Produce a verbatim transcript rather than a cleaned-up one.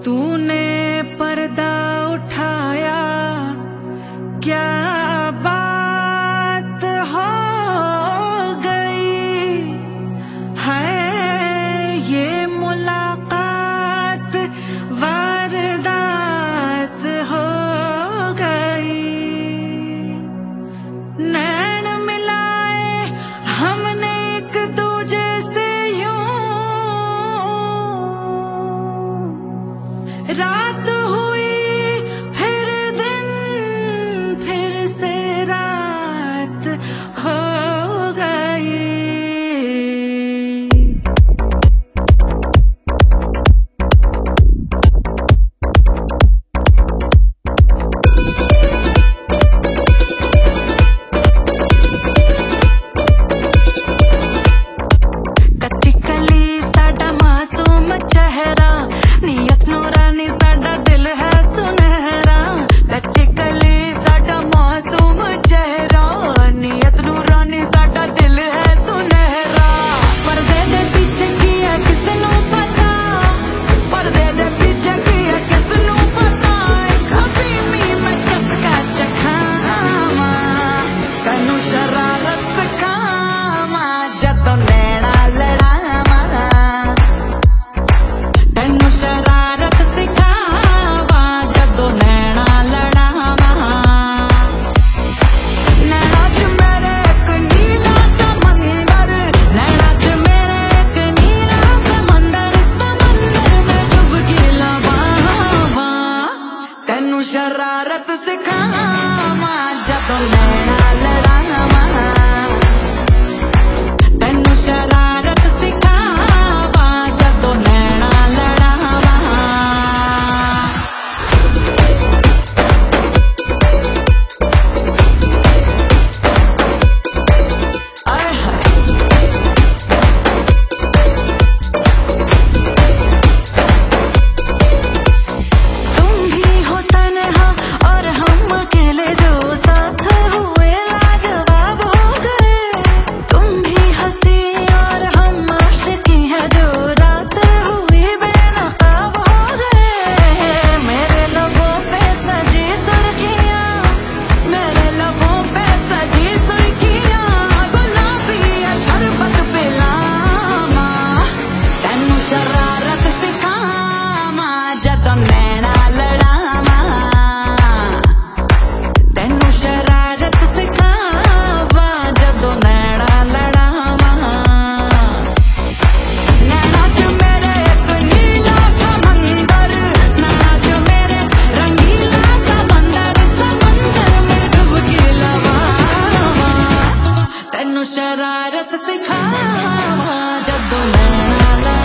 तूने पर्दा उठाया, क्या बात हो गई है ये मुलाकात, वारदात हो गई। नैन मिलाए हमने एक दूजे से यूं, रात हुई फिर दिन, फिर से रात हो गई। कच्ची कली साडा मासूम चेहरा, नीयत नूरानी साडा दिल है सुनहरा। कच्ची कली साडा मासूम चेहरा, नीयत नूरानी साडा दिल है सुनहरा। पर्दे दे पीछे की है किसनू पता, पर्दे दे पीछे की है किसनू पता। हबीबी मैं किसका चखावा, तैनू शरारत सिखावा, जदों नैना लड़ावा। तैनू शरारत सिखावा, जदों नैना लड़ावा। नैना च मेरे एक नीला समंदर, नैना च मेरे एक नीला समंदर, समंदर में डुबकी लवावा। तैनू शरारत सिखावा, जदों नैना लड़ावा। तैनू शरारत सिखावा, जदों नैना लड़ावा। आय हाय तुम भी हो तन्हा और हम अकेले, जो साथ हुए लाजवाब हो गए। तुम भी हंसी और हम आशिकी है, जो रात हुई बेनकाब हो गए। मेरे लबों पे सजी सुर्खियां, मेरे लबों पे सजी सुर्खियां, गुलाबी या शरबत पिलावा। तैनू शरारत सिखावा, जदों नैना लड़ावा। तैनू शरारत सिखावा, जदों नैना लड़ावा। नैना च मेरे एक नीला समंदर, नैना च मेरे रंगीला समंदर, समंदर में डुबकी लवावा। तैनू शरारत सिखावा, जदों नैना लड़ावा।